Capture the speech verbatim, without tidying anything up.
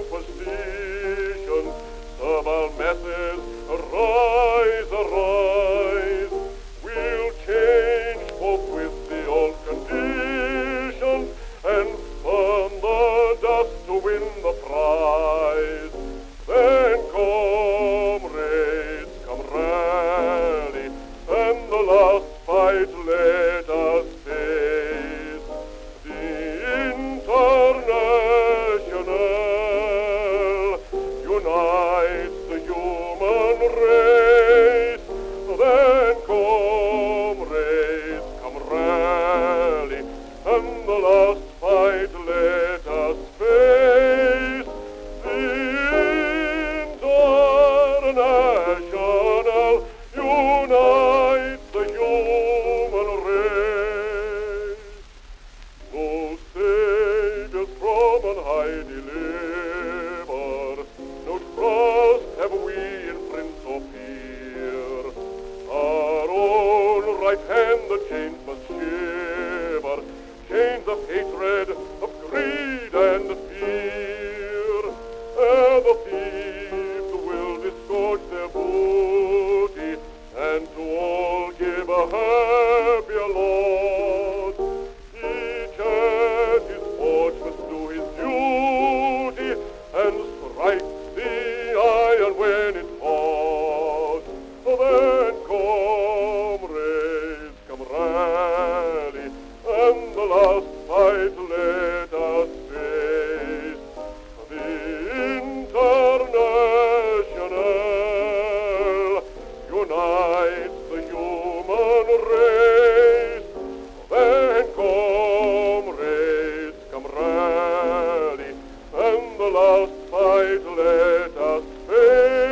superstitions, servile methods, arise, arise. We'll change forthwith the old conditions and burn the dust to win the prize. Then, comrades, come rally, and the last fight let us face. The International unites the human race. Then, comrades, come rally, and the last fight let us face. The International unites the human race. No saviors from on high deliver, no trust have we in prince or peer. Our own right hand the chains must shiver, chains of hatred, of greed and fear. Ere the thieves will disgorge their booty, and to all give a happier lot. Each at his forge must do his duty, and strike the iron when it's hot. Then, comrades, come rally, and the last fight let us face. The International unites the human race. Then, comrades, come rally, and the last fight let us face.